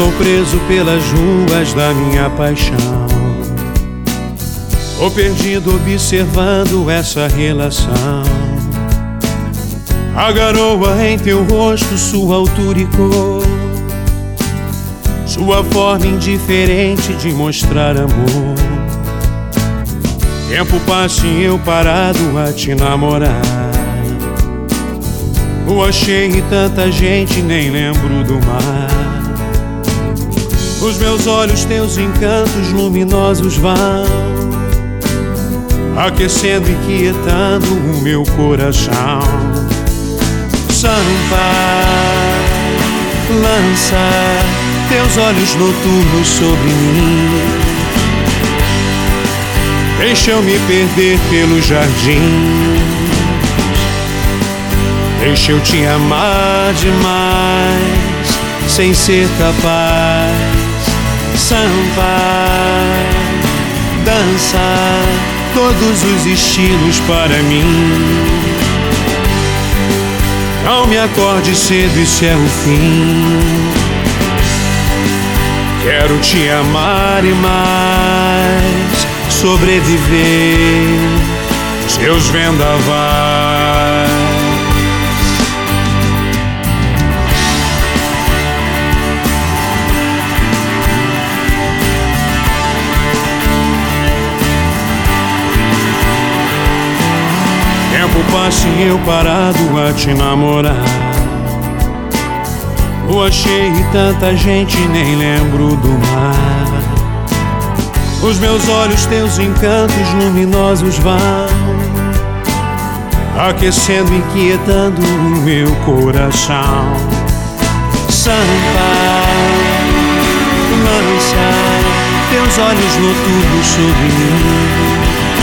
Estou preso pelas ruas da minha paixão. Tô perdido observando essa relação. A garoa em teu rosto, sua altura e cor, sua forma indiferente de mostrar amor. Tempo passa e eu parado a te namorar. Lua cheia e tanta gente, nem lembro do mar. Os meus olhos, teus encantos luminosos vão aquecendo e quietando o meu coração. Sampa, lança teus olhos noturnos sobre mim. Deixa eu me perder pelos jardins. Deixa eu te amar demais, sem ser capaz. Sampa, dança todos os estilos para mim. Não me acorde cedo, isso é o fim. Quero te amar e mais sobreviver seus vendavais. Tempo passa e eu parado a te namorar. Lua cheia e tanta gente, nem lembro do mar. Os meus olhos, teus encantos luminosos vão aquecendo e inquietando o meu coração. Sampa, lança teus olhos noturnos sobre mim.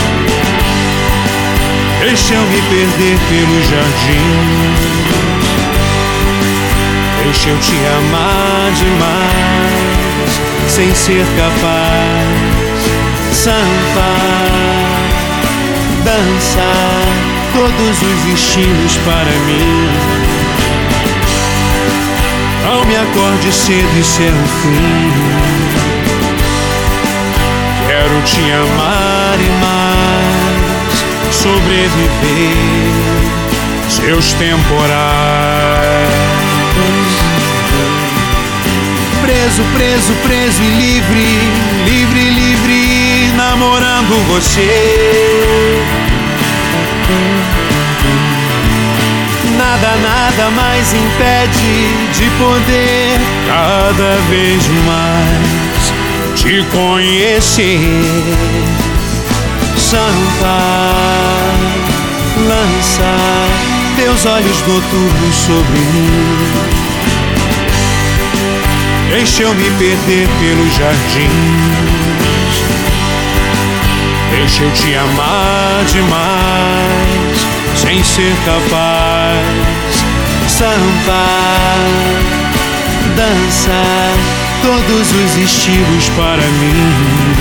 Deixa eu me perder pelos jardins. Deixa eu te amar demais, sem ser capaz. Sampa, dança todos os estilos para mim. Não me acorde cedo, isso é o fim. Quero te amar e mais sobreviver seus temporais. Preso, preso, preso e livre, livre, livre, namorando você. Nada, nada mais impede de poder cada vez mais te conhecer. Sampa, lança teus olhos noturnos sobre mim. Deixa eu me perder pelos jardins. Deixa eu te amar demais, sem ser capaz. Sampa, dança todos os estilos para mim.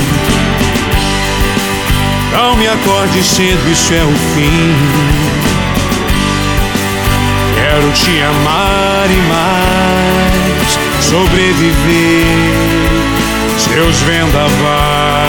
Não me acorde cedo, isso é o fim. Quero te amar e mais sobreviver seus vendavais.